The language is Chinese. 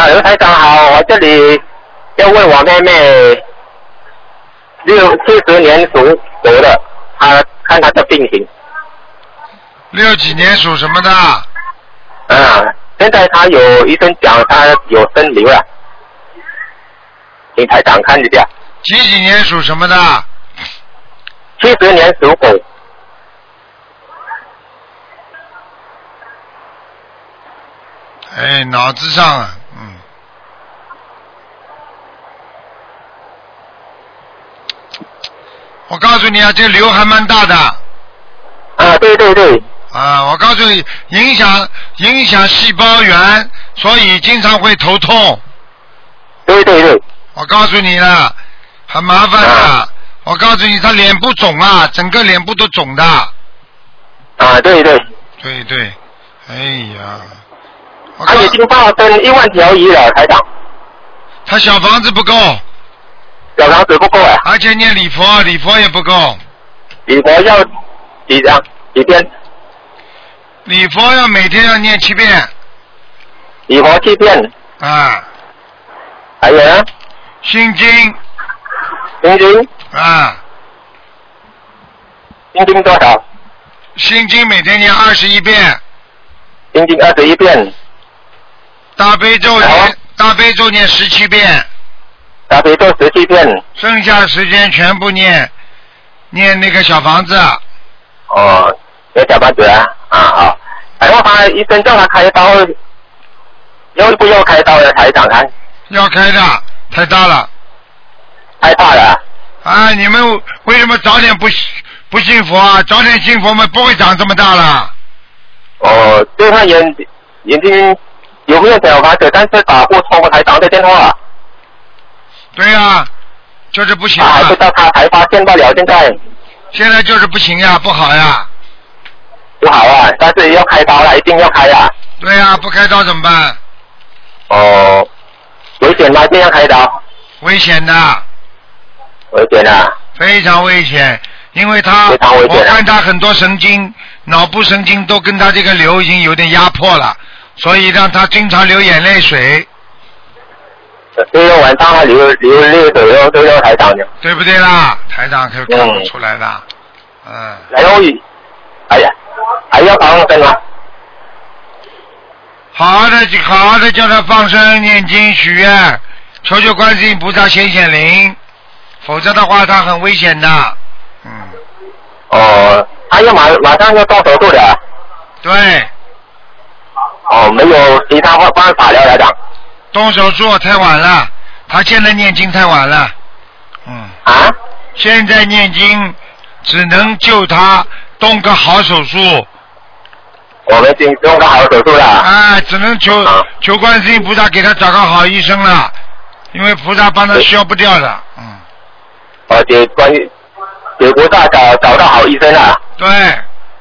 刘台长好，我这里要问我妹妹70年属狗的，她看她的病情。 60几年属什么的？ 现在她有医生讲她有生瘤了，请台长看一下。 几年属什么的 ？70年属狗。 哎，脑子上啊，我告诉你啊，这瘤还蛮大的。 对对对。 我告诉你，影响细胞源，所以经常会头痛。 对对对。 我告诉你了，很麻烦的。我告诉你，他脸部肿啊，整个脸部都肿的。 对对。 对对，哎呀。 他已经放生1万条鱼了，台长。 他小房子不够。 小房子不够啊。 而且念礼佛也不够。 礼佛要几遍？ 礼佛要每天要念7遍。 礼佛7遍。 还有呢？ 心经。 心经。心经多少？ 心经每天念21遍。 心经21遍。 大悲咒念17遍。 大悲咒17遍。 剩下的时间全部念那个小房子。 念小房子好。然后他医生叫他开刀，要不要开刀的台长看？ 要开的，太大了。 太大了。 你们为什么早点不信佛啊？早点信佛嘛，不会长这么大了。 对他眼睛有没有小房子？但是打不通台长的电话。 对呀，就是不行。 还不知道他才发现不了， 现在就是不行呀，不好呀。 不好啊，但是要开刀了，一定要开啊。 对呀，不开刀怎么办？ 危险吗？这样开刀？ 危险的。 危险的。 非常危险，因为我看他很多神经，脑部神经都跟他这个瘤已经有点压迫了，所以让他经常流眼泪水。 对，晚上他流泪水都要台长的。 对不对啦？台长可看不出来的。 然后，还要放生吗？ 好好的叫他放生、念经、许愿，求求观世音菩萨显灵，否则的话他很危险的。 他要马上要动手术的。 对。 没有其他办法了，台长。 动手术太晚了，他现在念经太晚了。现在念经只能救他动个好手术。 我们已经动个好手术了。 只能求观世音菩萨给他找个好医生了，因为菩萨帮他消不掉的。 给菩萨找到好医生了。 对。